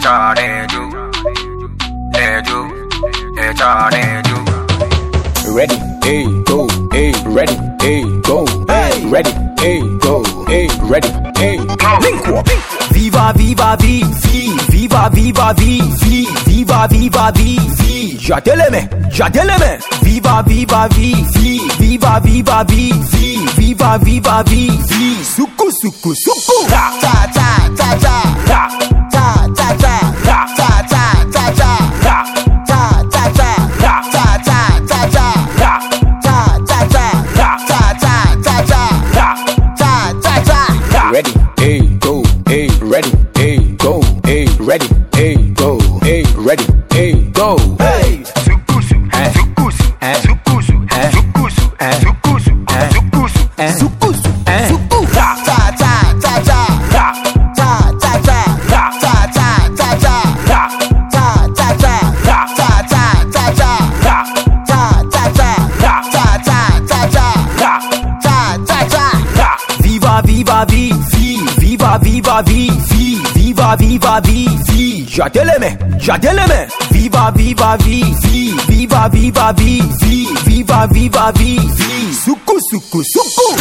Ready, hey, go, hey, ready, hey, go, hey, ready, hey, go, hey, ready, hey, go. Link up. Viva, viva, vi, viva, viva, vi, viva, viva, vi, Jateleme. Viva, viva, vi, viva, viva, vi, viva, viva, vi, suku, suku, suku. Ta ta ta ta ta ta ta ta ta ta ta ta ta. Ready, hey, go, hey, ready, hey, go, hey, ready, hey, go, hey, ready, hey, go. Hey, Sukusu, sukusu, sukusu, sukusu, sukusu, sukusu, suku, suku. ta ta ta ta ta ta ta ta ta ta ta ta ta. Viva, viva, vi, viva, viva, vi, viva, viva, vi, Jateleme. Viva, viva, vi, viva, viva, vi, viva, viva, vi, suku, suku, suku.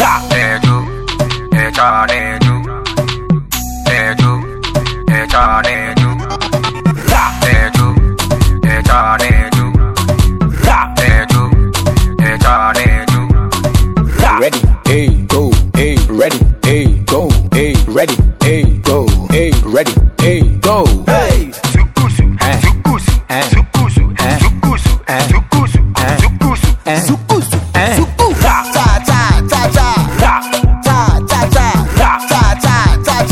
Ready, hey, go, hey, ready, hey, go, hey, ready, hey, go, hey, ready, hey, go. Hey, Sukusu, sukusu, sukusu, sukusu, sukusu, sukusu, suku, suku. ta ta ta ta ta ta ta ta ta ta ta ta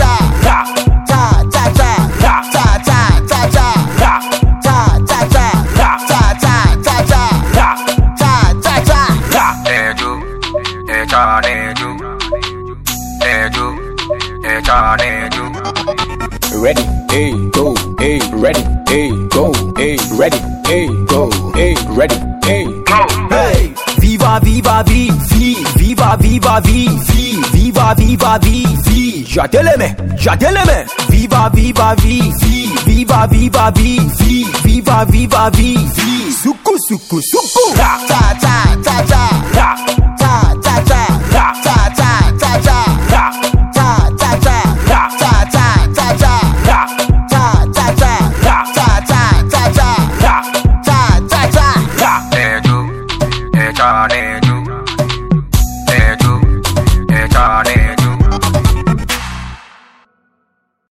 Ready, hey, go, hey, ready, hey, go, hey, ready, hey, go, hey, ready, hey, go. Hey, viva, viva, vi, viva, viva, vi, viva, viva, vi, Jateleme. Viva, viva, vi, viva, viva, vi, viva, viva, vi, suku, suku, suku. Ta ta ta ta ta.